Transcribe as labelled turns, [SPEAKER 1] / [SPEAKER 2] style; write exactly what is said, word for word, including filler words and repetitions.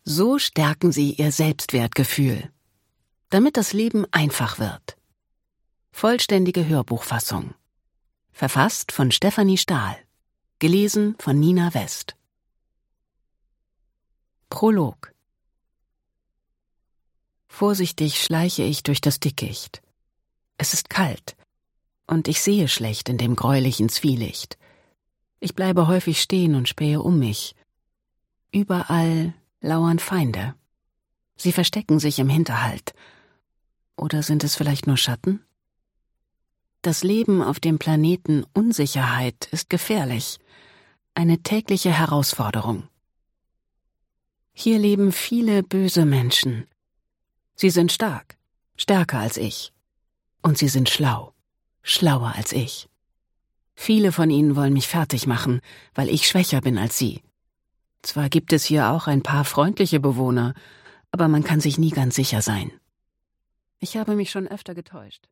[SPEAKER 1] So stärken sie ihr Selbstwertgefühl, damit das Leben einfach wird. Vollständige Hörbuchfassung. Verfasst von Stefanie Stahl. Gelesen von Nina West. Prolog. Vorsichtig schleiche ich durch das Dickicht. Es ist kalt, und ich sehe schlecht in dem gräulichen Zwielicht. Ich bleibe häufig stehen und spähe um mich. Überall lauern Feinde. Sie verstecken sich im Hinterhalt. Oder sind es vielleicht nur Schatten? Das Leben auf dem Planeten Unsicherheit ist gefährlich, eine tägliche Herausforderung. Hier leben viele böse Menschen. Sie sind stark, stärker als ich. Und sie sind schlau, schlauer als ich. Viele von ihnen wollen mich fertig machen, weil ich schwächer bin als sie. Zwar gibt es hier auch ein paar freundliche Bewohner, aber man kann sich nie ganz sicher sein. Ich habe mich schon öfter getäuscht.